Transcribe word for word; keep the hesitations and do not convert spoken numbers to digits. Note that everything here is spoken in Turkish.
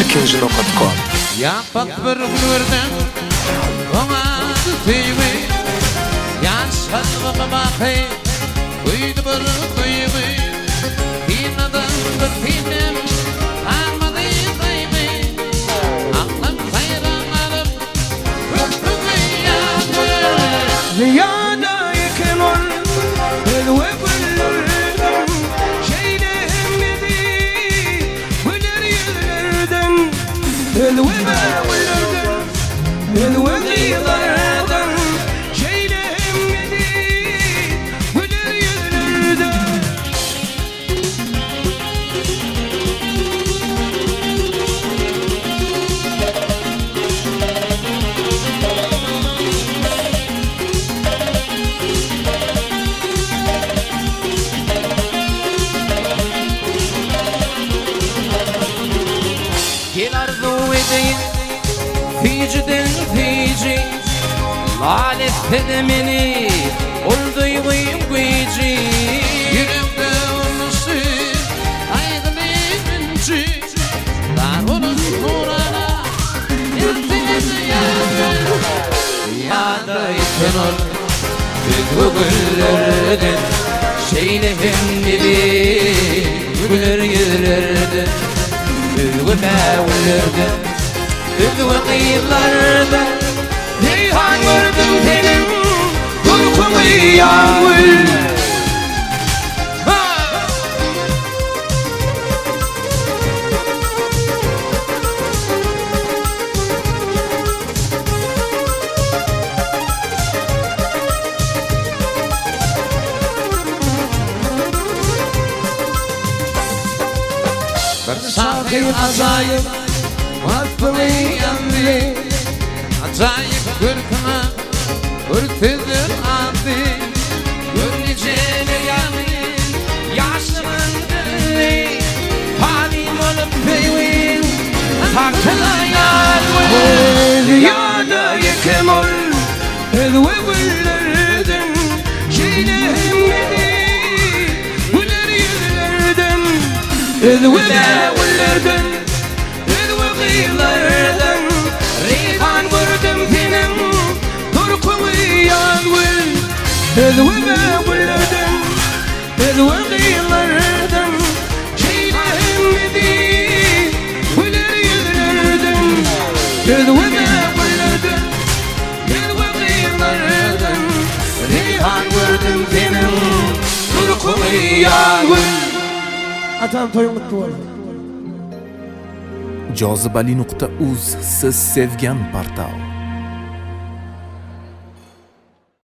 ikinci nokta. Yapaq bir gülürden ona tüyümü yaşalma bakı uydu bir tüyümü finadan bir finem almadı dayımı aklım hayran alıp hükkümü yandı Ziyada yakın ol elve güllerden şeyde hemmedi güler yüzlerden elve güllerden elve gıylardan şeyde hemmedi güler yüzlerden Gel arzu edeyim Ficiden fici Lalet pedemeni Olduyum gücü Yüreğimde olması Aydınlayınca Dar olur nurana Yırtınızı yandı Yada yakın ol Büyük güllerden Şeyle hemmeli Güler yüzlerden Büyük bağırlardan Büyük kıyılardan Reyhan gördüm senin Korkumu yağmur Sakın acayip Vakfılı yandı Acayip kırkına Ürtüdür adı Gönlücene yanın Yaşlımın gönlü Halim olup peywin Takıla yarvın Rüyada yakın ol elve güllerden şeyde hemmedi güler yüzlerden elve güllerden elve kıyılardan Reyhan gördüm senin korkumu yağmur elve güllerden elve kıyılardan şeyde hemmedi güler yüzlerden elve güllerden elve kıyılardan Reyhan gördüm senin korkumu yağmur Atam toyun kutlu olsun. jozibali nuqta uz siz sevgan portal.